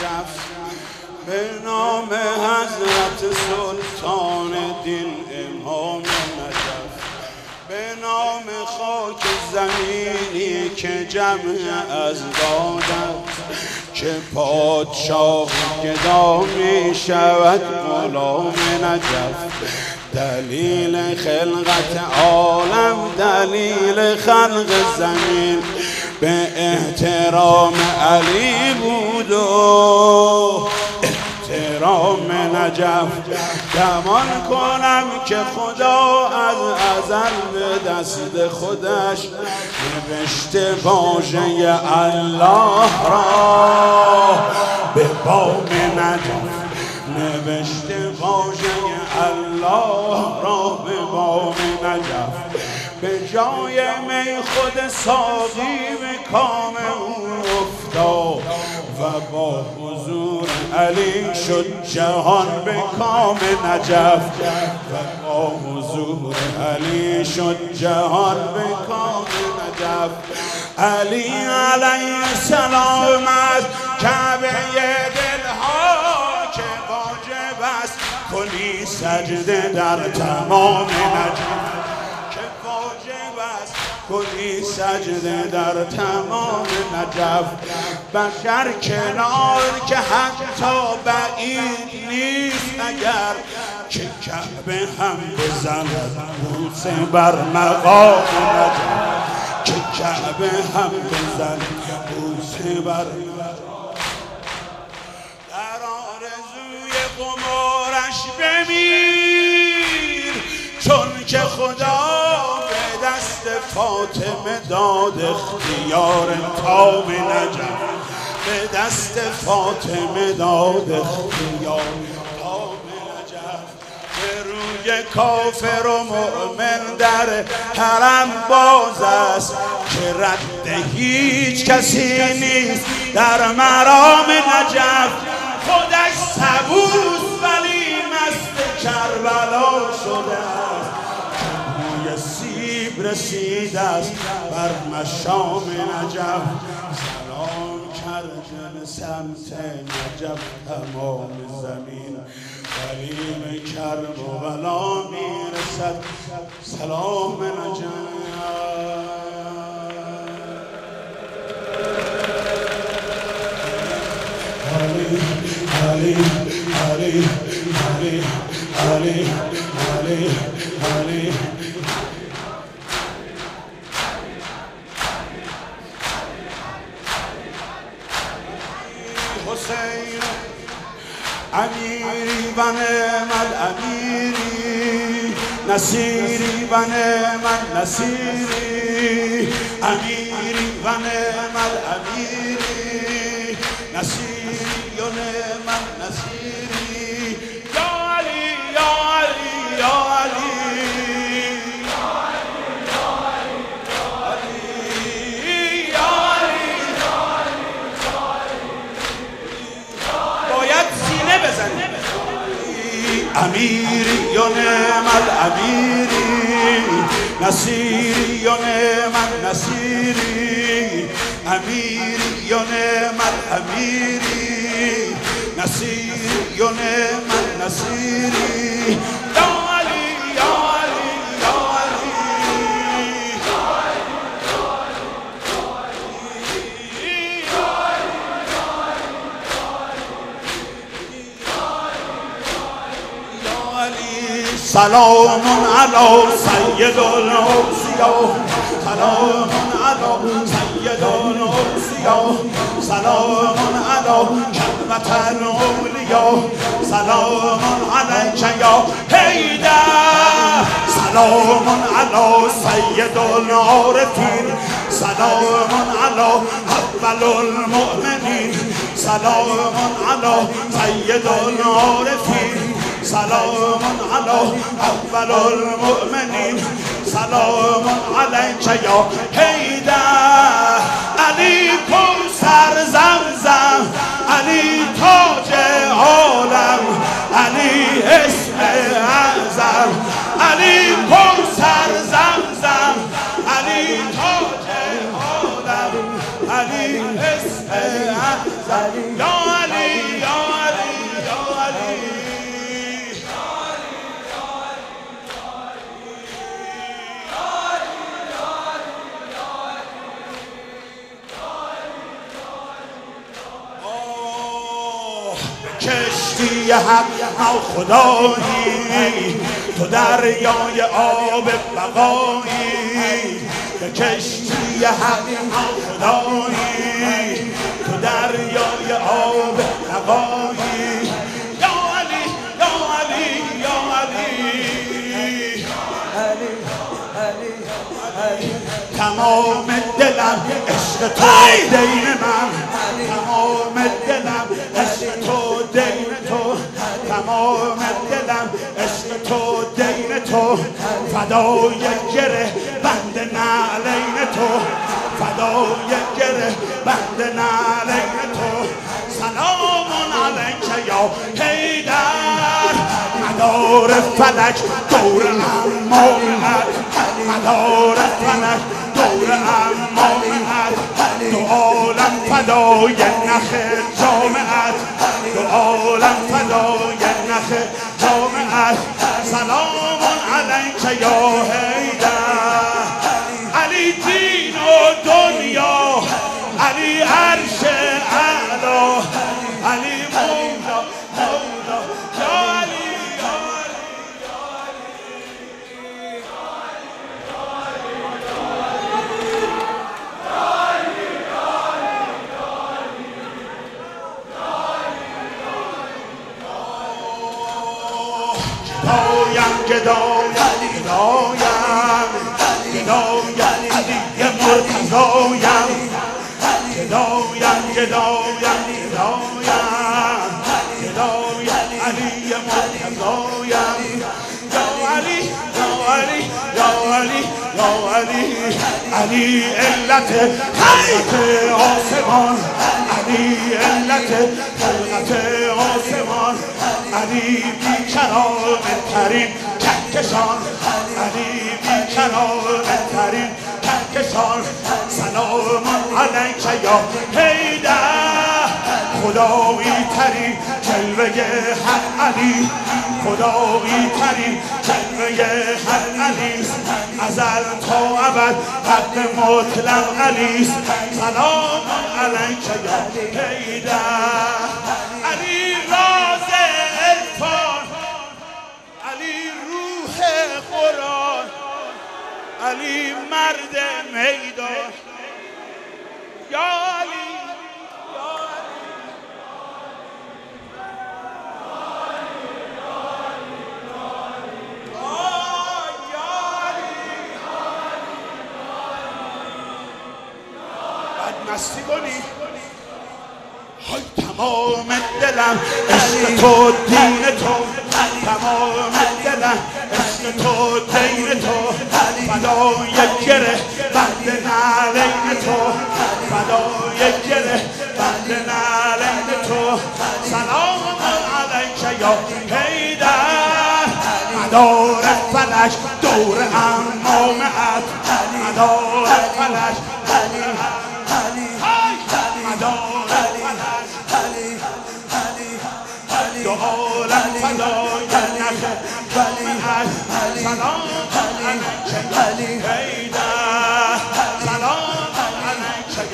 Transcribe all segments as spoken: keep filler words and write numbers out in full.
نجف. به نام حضرت سلطان دین امام نجف. به نام خاک زمینی که جمع از دادت، که پادشاه گدا می شود غلام نجف. دلیل خلقت عالم، دلیل خلق زمین، به احترام علی بود و احترام نجف. گمان کنم که خدا از ازل به دست خودش نوشته واژه الله را به بام نجف. نوشته واژه الله را به بام نجف. به جای می خود ساقی به کام او افتاد و با حضور علی شد جهان به کام نجف. و با حضور علی شد جهان به کام نجف. علی علیه السلام از کعبه دلها که واجب است کنی سجده در تمام نجف. کنی سجده در تمام نجف. بشر کنار که حتی بعید نیست اگر که کعبه هم بزند بوسه بر مقام نجف. که کعبه هم بزند بوسه بر در آرزوی قمارش بمیر، چون که خدا فاطمه داد اختیار تام نجف. به دست فاطمه داد اختیار تام نجف. به روی کافر و مؤمن در حرم باز است که رد هیچ کسی نیست در مرام نجف. خودش سبوس ولی مست کربلا شده است، رسید است بر مشام نجف. سلام کردن سمت نجف تمام زمین، ولی به کرب و بلا میرسد سلام نجف. علی علی علی علی علی علی علی حسین امیری و نعمت امیری، نصیری و نعمت نصیری. امیری و نعمت امیری، نصیری و نعمت نصیری. یا علی یا علی یا علی امیری و نعمت امیری، نصیری و نعمت نصیری. امیری و نعمت امیری، نصیری و نعمت نصیری. یا علی یا علی یا علی سلام علی سید الاوصیا، سلام علی سید الاوصیا، سلام علی کلمة الاولیا، سلام علیک یا حیدر. سلام علی سید العارفین، سلام علی اول المؤمنین، سلام علی سید العارفین، سلام علی اول المؤمنین، سلام علیک یا حیدر. علی کوثر زمزم، علی تاج عالم، علی اسم اعظم. علی کوثر زمزم، علی تاج عالم، علی اسم اعظم. یا علی کشتی حق خدایی، تو دریای آب بقایی، به کشتی حق خدایی، تو دریای آب بقایی. یا علی یا علی یا علی، تمام دلم عشق تو دین من، تمام دلم عشق تو دین تو، تمام دلم عشق تو دین تو، فدای گره بند نعلین تو، فدای گره بند نعلین تو. سلام علیک یا حیدر، مدار فلک دور امامت، مدار فلک دور امامت، دو عالم فدای نخ جامعت، دو عالم فدای نخ جامعت. سلام علیک یا حیدر، علی دین و دنیا، علی عرش اعلا، علی مولا مولا، یا علی یا علی. گدایم گدایم گدایم علی مرتضایم، گدایم گدایم گدایم گدایم علی مرتضایم. یا علی یا علی یا علی یا علی، علی علت خلقت آسمان، علی علت خلقت آسمان، علی بیکرامه ترین کهکشان، علی بیکرامه ترین کهکشان. سلام علیک یا حیدر، خدایی ترین جلوه حق علی، خدایی ترین جلوه حق علی، ازل تا ابد حق مطلق علی. سلام علیک یا حیدر، علی راز عرفان، علی روح قرآن، علی مرد میدان. یا علی یا مستی کنی. های تمام دلم عشق تو دین تو، تمام دلم عشق تو دین تو، فدای گره بند نعلین تو، فدای گره بند نعلین تو. سلام علیک یا حیدر، مدار فلک دور امامت، مدار فلک دو عالم فدای نخ جامعت. سلام علیک یا حیدر، سلام علیک یا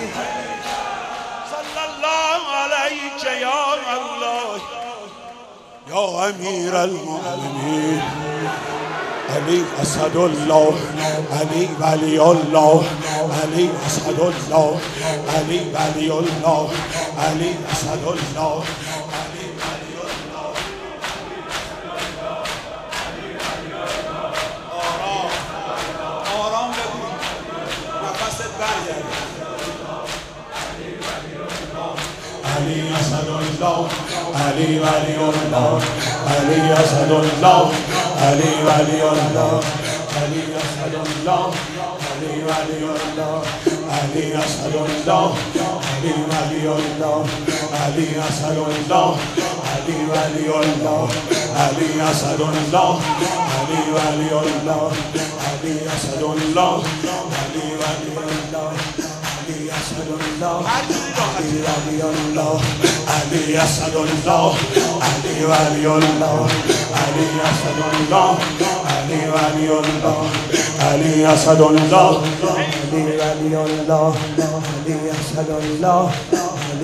صلی الله علیک یا الله، یا امیر المؤمنین علی اسد الله، علی ولی الله، علی اسد الله، علی ولی الله، علی اسد الله، علی ولی الله. آرام آرام بگو، نفست برگرد. علی اسد الله، علی ولی الله، علی اسد الله، علی ولی الله، علی اسد الله، علی ولی الله، علی اسد الله، علی ولی الله، علی اسد الله، علی ولی الله، علی اسد الله، علی ولی الله، علی اسد الله، علی ولی الله، علی اسد الله، علی ولی الله، علی اسد الله، علی ولی الله، علی اسد الله، علی ولی الله، علی اسد الله، علی ولی الله، علی اسد الله، علی